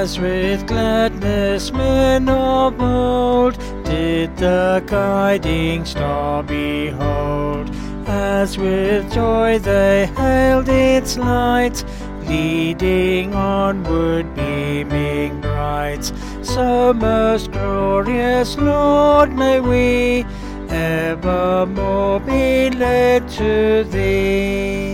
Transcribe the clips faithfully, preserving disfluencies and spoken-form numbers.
As with gladness men of old did the guiding star behold, as with joy they hailed its light, leading onward beaming bright. So most glorious Lord, may we evermore be led to Thee.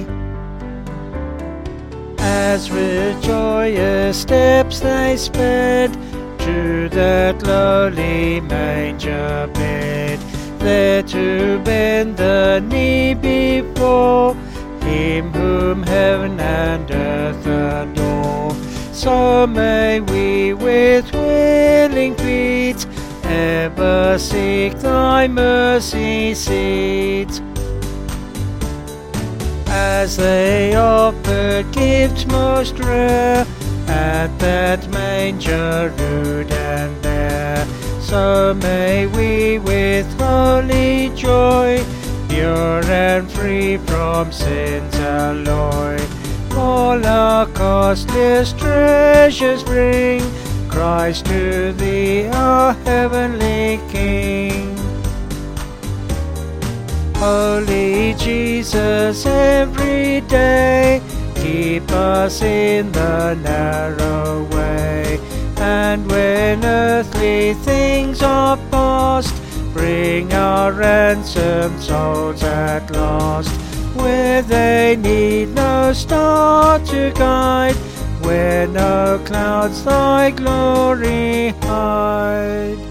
As with joyous steps they sped to that lowly manger bed, there to bend the knee before Him whom heaven and earth adore. So may we with willing feet ever seek Thy mercy seat. As they offered gifts most rare at that manger rude and bare, so may we with holy joy, pure and free from sin's alloy, all our costliest treasures bring Christ to Thee, our heavenly King. Holy Jesus, every day keep us in the narrow way, and when earthly things are past, bring our ransomed souls at last, where they need no star to guide, where no clouds Thy glory hide.